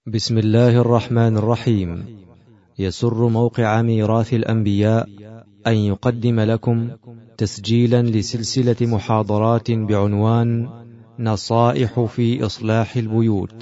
بسم الله الرحمن الرحيم. يسر موقع ميراث الأنبياء أن يقدم لكم تسجيلا لسلسلة محاضرات بعنوان نصائح في إصلاح البيوت،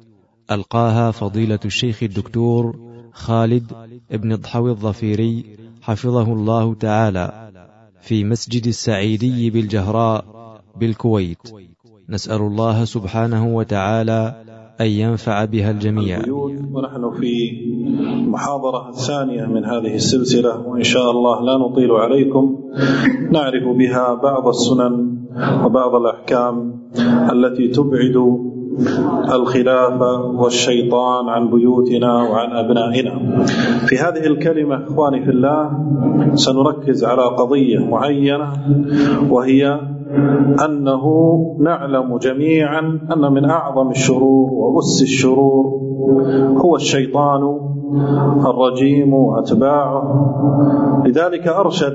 ألقاها فضيلة الشيخ الدكتور خالد ابن ضحوي الظفيري حفظه الله تعالى في مسجد السعيدي بالجهراء بالكويت. نسأل الله سبحانه وتعالى أن ينفع بها الجميع. ونحن في المحاضرة الثانية من هذه السلسلة، وإن شاء الله لا نطيل عليكم، نعرف بها بعض السنن وبعض الأحكام التي تبعد الخلاف والشيطان عن بيوتنا وعن أبنائنا. في هذه الكلمة إخواني في الله سنركز على قضية معينة، وهي أنه نعلم جميعا أن من أعظم الشرور وأس الشرور هو الشيطان الرجيم وأتباعه. لذلك أرشد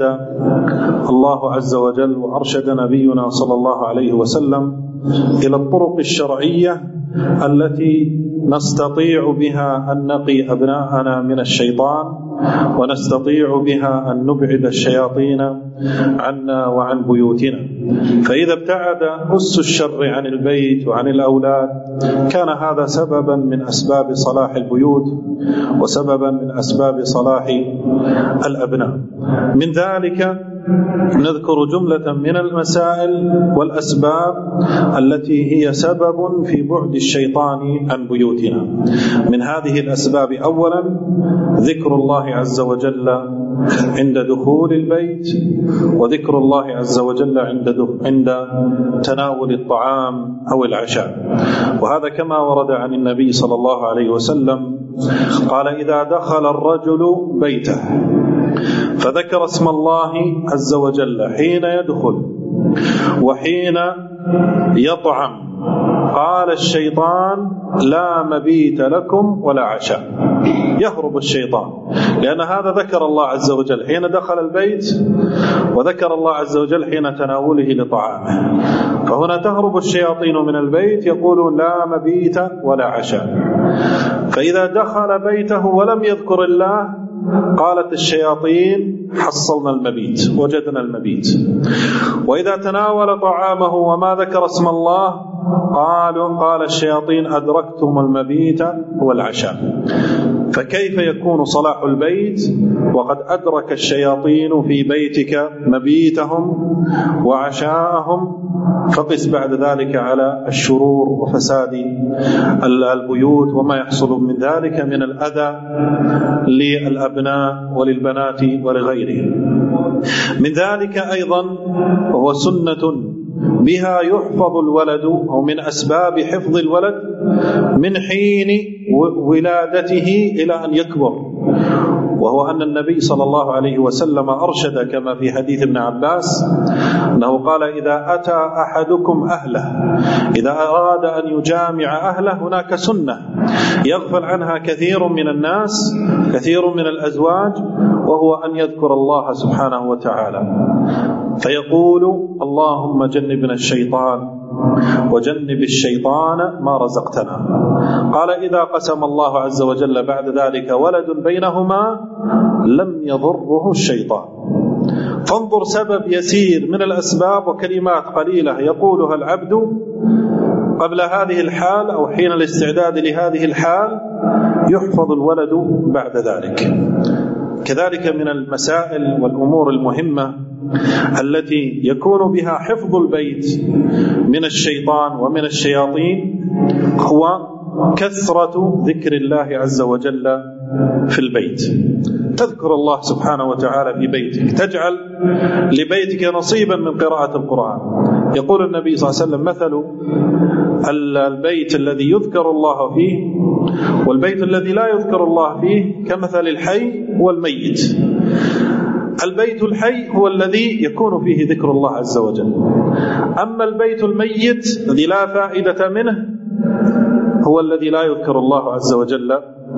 الله عز وجل وأرشد نبينا صلى الله عليه وسلم إلى الطرق الشرعية التي نستطيع بها أن نقي أبناءنا من الشيطان، ونستطيع بها أن نبعد الشياطين عنا وعن بيوتنا. فإذا ابتعد أس الشر عن البيت وعن الأولاد كان هذا سببا من أسباب صلاح البيوت وسببا من أسباب صلاح الأبناء. من ذلك نذكر جملة من المسائل والأسباب التي هي سبب في بعد الشيطان عن بيوتنا. من هذه الأسباب أولا ذكر الله عز وجل عند دخول البيت، وذكر الله عز وجل عند تناول الطعام أو العشاء. وهذا كما ورد عن النبي صلى الله عليه وسلم قال: إذا دخل الرجل بيته فذكر اسم الله عز وجل حين يدخل وحين يطعم قال الشيطان: لا مبيت لكم ولا عشاء. يهرب الشيطان، لأن هذا ذكر الله عز وجل حين دخل البيت، وذكر الله عز وجل حين تناوله لطعامه. فهنا تهرب الشياطين من البيت، يقولون: لا مبيت ولا عشاء. فإذا دخل بيته ولم يذكر الله قالت الشياطين: حصلنا المبيت، وجدنا المبيت. وإذا تناول طعامه وما ذكر اسم الله قال الشياطين: أدركتم المبيت والعشاء. فكيف يكون صلاح البيت وقد أدرك الشياطين في بيتك مبيتهم وعشاءهم؟ فقس بعد ذلك على الشرور وفساد البيوت وما يحصل من ذلك من الأذى للأبناء وللبنات ولغيرهم. من ذلك أيضا وهو سنة بها يحفظ الولد، أو من أسباب حفظ الولد من حين ولادته إلى أن يكبر، وهو أن النبي صلى الله عليه وسلم أرشد كما في حديث ابن عباس أنه قال: إذا أتى أحدكم أهله، إذا أراد أن يجامع أهله، هناك سنة يغفل عنها كثير من الناس، كثير من الأزواج، وهو أن يذكر الله سبحانه وتعالى فيقول: اللهم جنبنا الشيطان وجنب الشيطان ما رزقتنا. قال: إذا قسم الله عز وجل بعد ذلك ولد بينهما لم يضره الشيطان. فانظر سبب يسير من الأسباب وكلمات قليلة يقولها العبد قبل هذه الحال أو حين الاستعداد لهذه الحال يحفظ الولد بعد ذلك. كذلك من المسائل والأمور المهمة التي يكون بها حفظ البيت من الشيطان ومن الشياطين هو كثرة ذكر الله عز وجل في البيت. تذكر الله سبحانه وتعالى في بيتك، تجعل لبيتك نصيبا من قراءة القرآن. يقول النبي صلى الله عليه وسلم: مثل البيت الذي يذكر الله فيه والبيت الذي لا يذكر الله فيه كمثل الحي والميت. البيت الحي هو الذي يكون فيه ذكر الله عز وجل، أما البيت الميت الذي لا فائدة منه هو الذي لا يذكر الله عز وجل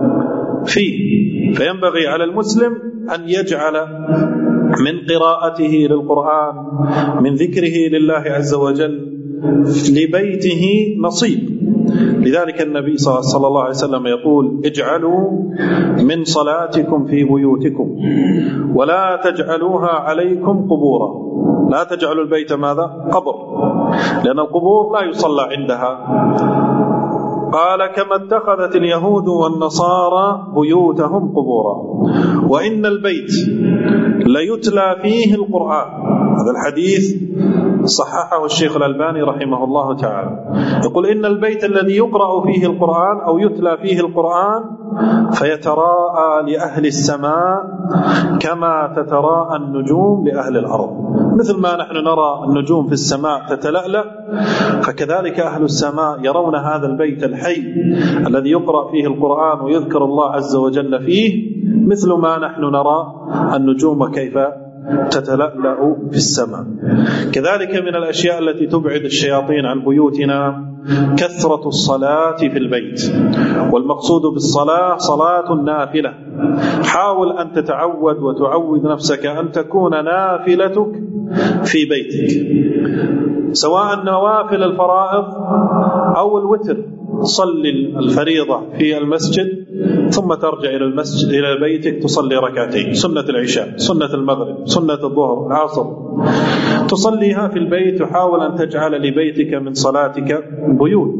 فيه. فينبغي على المسلم أن يجعل من قراءته للقرآن، من ذكره لله عز وجل لبيته نصيب، لذلك النبي صلى الله عليه وسلم يقول: اجعلوا من صلاتكم في بيوتكم ولا تجعلوها عليكم قبورا. لا تجعلوا البيت ماذا؟ قبر، لأن القبور لا يصلى عندها. قال: كما اتخذت اليهود والنصارى بيوتهم قبورا، وإن البيت ليتلى فيه القرآن. هذا الحديث صححه الشيخ الألباني رحمه الله تعالى. يقول: إن البيت الذي يقرأ فيه القرآن أو يتلى فيه القرآن فيتراءى لأهل السماء كما تتراءى النجوم لأهل الأرض. مثل ما نحن نرى النجوم في السماء تتلألأ، فكذلك أهل السماء يرون هذا البيت الحي الذي يقرأ فيه القرآن ويذكر الله عز وجل فيه، مثل ما نحن نرى النجوم كيف تتلألأ في السماء. كذلك من الأشياء التي تبعد الشياطين عن بيوتنا كثرة الصلاة في البيت، والمقصود بالصلاة صلاة النافلة. حاول أن تتعود وتعود نفسك أن تكون نافلتك في بيتك، سواء نوافل الفرائض أو الوتر. صلي الفريضة في المسجد ثم ترجع إلى المسجد إلى بيتك تصلي ركعتين، سنة العشاء، سنة المغرب، سنة الظهر، العصر، تصليها في البيت. وحاول أن تجعل لبيتك من صلاتك بيوت،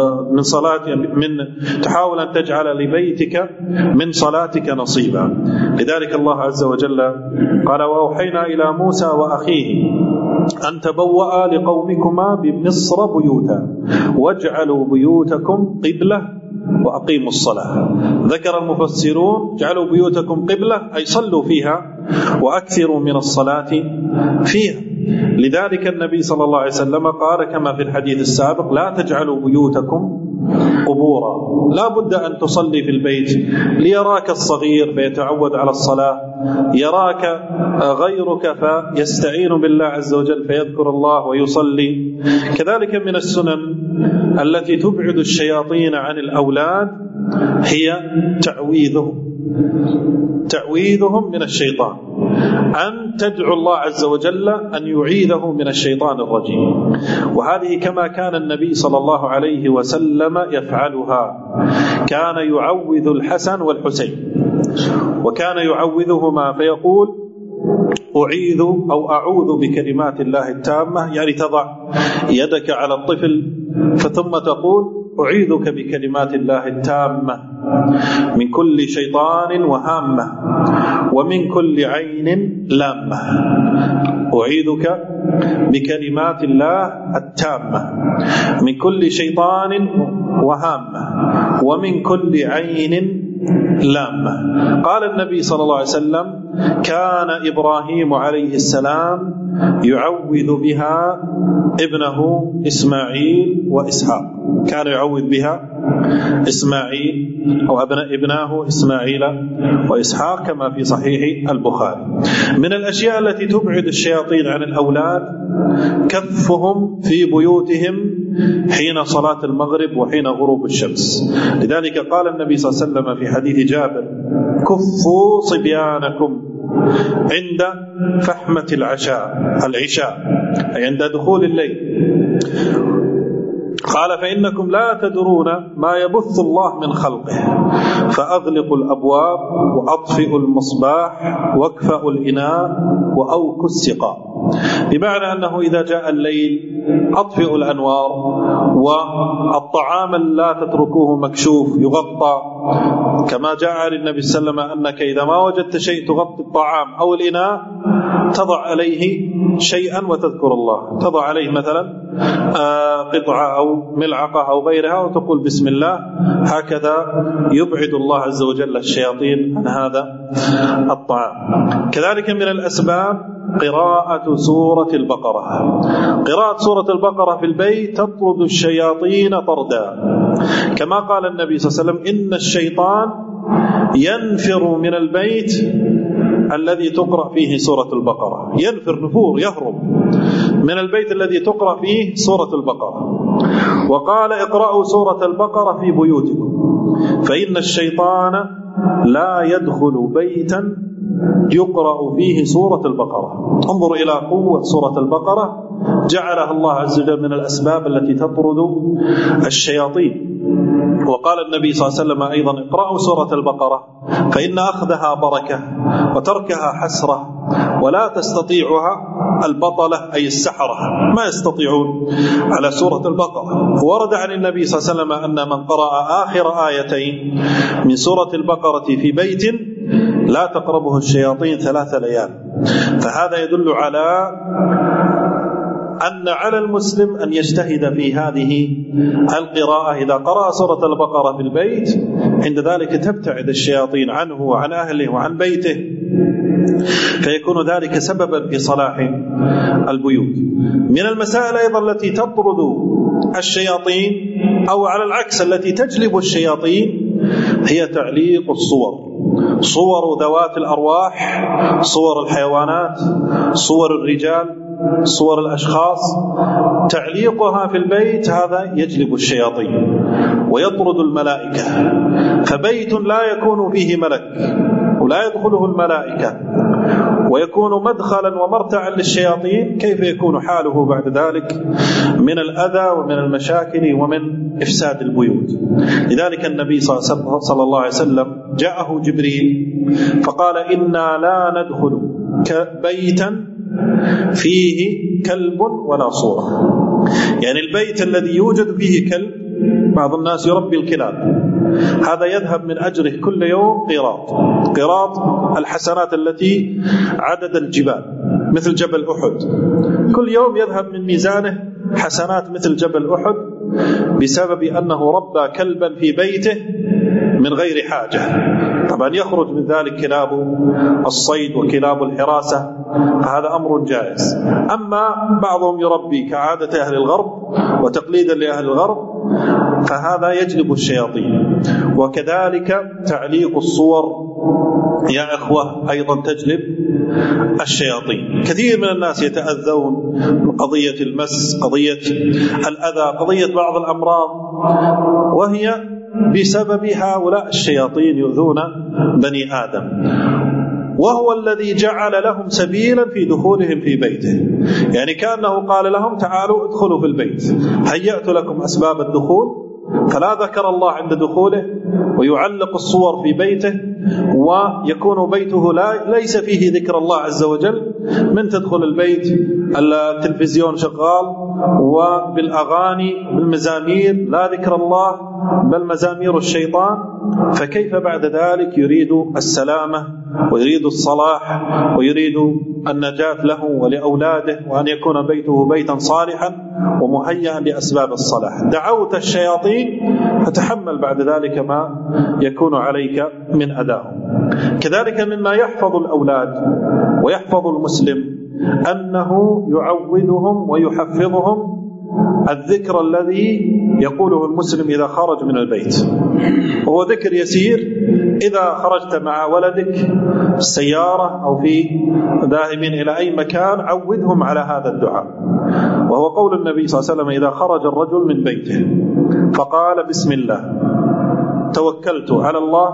تحاول أن تجعل لبيتك من صلاتك نصيبا. لذلك الله عز وجل قال: وأوحينا إلى موسى وأخيه أن تبوأ لقومكما بمصر بيوتا واجعلوا بيوتكم قبلة وأقيموا الصلاة. ذكر المفسرون: اجعلوا بيوتكم قبلة أي صلوا فيها وأكثروا من الصلاة فيها. لذلك النبي صلى الله عليه وسلم قال كما في الحديث السابق: لا تجعلوا بيوتكم قبورا. لا بد أن تصلي في البيت ليراك الصغير فيتعود على الصلاة، يراك غيرك فيستعين بالله عز وجل فيذكر الله ويصلي. كذلك من السنن التي تبعد الشياطين عن الأولاد هي تعويذهم من الشيطان، أن تدعو الله عز وجل أن يعيذه من الشيطان الرجيم. وهذه كما كان النبي صلى الله عليه وسلم يفعلها، كان يعوذ الحسن والحسين، وكان يعوذهما فيقول: أعيذ أو أعوذ بكلمات الله التامة، يعني تضع يدك على الطفل ثم تقول: أعيذك بكلمات الله التامة من كل شيطان وهامة ومن كل عين لامة. أعيذك بكلمات الله التامة من كل شيطان وهامة ومن كل عين لامة. قال النبي صلى الله عليه وسلم: كان إبراهيم عليه السلام يعوذ بها ابنه إسماعيل وإسحاق، كان يعوذ بها إسماعيل أو ابناه إسماعيل وإسحاق كما في صحيح البخاري. من الأشياء التي تبعد الشياطين عن الأولاد كفهم في بيوتهم حين صلاة المغرب وحين غروب الشمس. لذلك قال النبي صلى الله عليه وسلم في حديث جابر: كفوا صبيانكم عند فحمة العشاء أي عند دخول الليل. قال: فإنكم لا تدرون ما يبث الله من خلقه، فأغلقوا الأبواب وأطفئوا المصباح واكفأوا الإناء وأوكوا السقاء. بمعنى أنه إذا جاء الليل أطفئوا الأنوار، والطعام لا تتركوه مكشوف يغطى، كما جاء عن النبي صلى الله عليه وسلم أنك إذا ما وجدت شيء تغطي الطعام أو الإناء تضع عليه شيئا وتذكر الله، تضع عليه مثلا قطعة أو ملعقة أو غيرها وتقول بسم الله. هكذا يبعد الله عز وجل الشياطين عن هذا الطعام. كذلك من الأسباب قراءة سورة البقرة. قراءة سورة البقرة في البيت تطرد الشياطين طردا، كما قال النبي صلى الله عليه وسلم: إن الشيطان ينفر من البيت الذي تقرأ فيه سورة البقرة. ينفر، نفور، يهرب من البيت الذي تقرأ فيه سورة البقرة. وقال: اقرأوا سورة البقرة في بيوتكم فإن الشيطان لا يدخل بيتا يقرأ فيه سورة البقرة. انظر إلى قوة سورة البقرة، جعلها الله عز وجل من الأسباب التي تطرد الشياطين. وقال النبي صلى الله عليه وسلم أيضا: اقرأوا سورة البقرة فإن أخذها بركة وتركها حسرة، ولا تستطيعها البطلة أي السحرة، ما يستطيعون على سورة البقرة. ورد عن النبي صلى الله عليه وسلم أن من قرأ آخر آيتين من سورة البقرة في بيت لا تقربه الشياطين 3 ليال. فهذا يدل على أن على المسلم أن يجتهد في هذه القراءة. إذا قرأ سورة البقرة في البيت عند ذلك تبتعد الشياطين عنه وعن أهله وعن بيته، فيكون ذلك سببا في صلاح البيوت. من المسائل أيضا التي تطرد الشياطين أو على العكس التي تجلب الشياطين هي تعليق الصور، صور ذوات الأرواح، صور الحيوانات، صور الرجال، صور الأشخاص، تعليقها في البيت هذا يجلب الشياطين ويطرد الملائكة. فبيت لا يكون فيه ملك ولا يدخله الملائكة ويكون مدخلا ومرتعا للشياطين، كيف يكون حاله بعد ذلك من الأذى ومن المشاكل ومن إفساد البيوت؟ لذلك النبي صلى الله عليه وسلم جاءه جبريل فقال: إنا لا ندخل بيتا فيه كلب ولا صورة. يعني البيت الذي يوجد فيه كلب، بعض الناس يربي الكلاب، هذا يذهب من أجره كل يوم قيراط الحسنات التي عدد الجبال مثل جبل أحد، كل يوم يذهب من ميزانه حسنات مثل جبل أحد بسبب أنه ربى كلبا في بيته من غير حاجة. طبعا يخرج من ذلك كلاب الصيد وكلاب الحراسة، هذا أمر جائز. أما بعضهم يربي كعادة أهل الغرب وتقليدا لأهل الغرب، فهذا يجلب الشياطين. وكذلك تعليق الصور يا إخوة أيضا تجلب الشياطين. كثير من الناس يتأذون من قضية المس، قضية الأذى، قضية بعض الأمراض، وهي بسبب هؤلاء الشياطين يؤذون بني آدم، وهو الذي جعل لهم سبيلا في دخولهم في بيته. يعني كأنه قال لهم: تعالوا ادخلوا في البيت، هيأت لكم أسباب الدخول، فلا ذكر الله عند دخوله ويعلق الصور في بيته، ويكون بيته ليس فيه ذكر الله عز وجل. من تدخل البيت التلفزيون شغال وبالأغاني بالمزامير، لا ذكر الله بل مزامير الشيطان، فكيف بعد ذلك يريد السلامة ويريد الصلاح ويريد النجاة له ولأولاده، وأن يكون بيته بيتا صالحا ومهيئا لأسباب الصلاح؟ دعوت الشياطين فتحمل بعد ذلك ما يكون عليك من أدائهم. كذلك مما يحفظ الأولاد ويحفظ المسلم أنه يعودهم ويحفظهم الذكر الذي يقوله المسلم إذا خرج من البيت، وهو ذكر يسير. إذا خرجت مع ولدك السيارة أو في ذاهبين إلى أي مكان عودهم على هذا الدعاء، وهو قول النبي صلى الله عليه وسلم: إذا خرج الرجل من بيته فقال: بسم الله توكلت على الله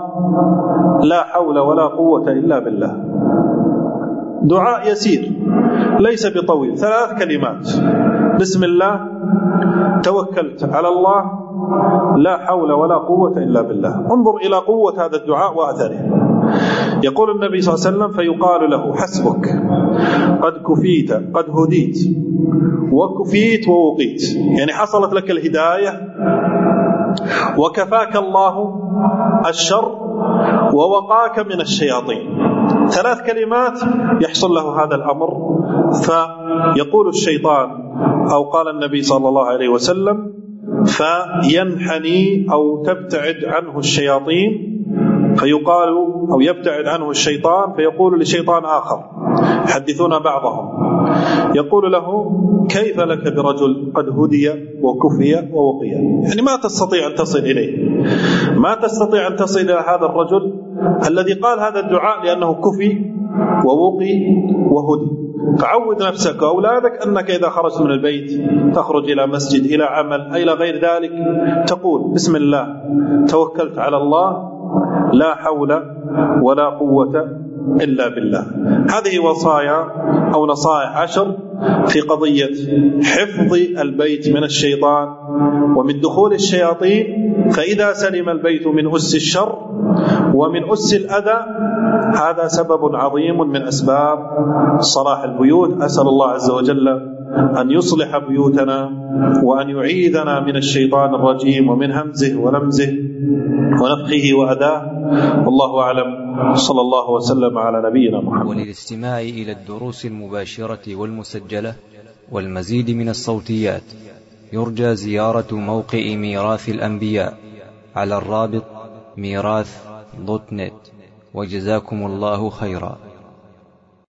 لا حول ولا قوة إلا بالله. دعاء يسير ليس بطويل، 3 كلمات: بسم الله توكلت على الله لا حول ولا قوة إلا بالله. انظر إلى قوة هذا الدعاء وأثره. يقول النبي صلى الله عليه وسلم: فيقال له: حسبك، قد كفيت، قد هديت، وكفيت ووقيت. يعني حصلت لك الهداية وكفاك الله الشر ووقاك من الشياطين. 3 كلمات يحصل له هذا الأمر. فيقول الشيطان أو قال النبي صلى الله عليه وسلم: فينحني أو تبتعد عنه الشياطين، فيقال أو يبتعد عنه الشيطان، فيقول لشيطان آخر، يحدثون بعضهم، يقول له: كيف لك برجل قد هدي وكفي ووقي؟ يعني ما تستطيع أن تصل إليه، ما تستطيع أن تصل إلى هذا الرجل الذي قال هذا الدعاء لأنه كفي ووقي وهدي. فعود نفسك وأولادك أنك إذا خرجت من البيت تخرج إلى مسجد، إلى عمل، إلى غير ذلك، تقول: بسم الله توكلت على الله لا حول ولا قوة إلا بالله. هذه وصايا أو نصائح 10 في قضية حفظ البيت من الشيطان ومن دخول الشياطين. فإذا سلم البيت من أس الشر ومن أس الأذى هذا سبب عظيم من أسباب صلاح البيوت. أسأل الله عز وجل أن يصلح بيوتنا وأن يعيذنا من الشيطان الرجيم ومن همزه ونمزه ونفخه وأذاه. والله أعلم. صلى الله وسلم على نبينا محمد. وللاستماع إلى الدروس المباشرة والمسجلة والمزيد من الصوتيات يرجى زيارة موقع ميراث الأنبياء على الرابط ميراث.net. وجزاكم الله خيرا.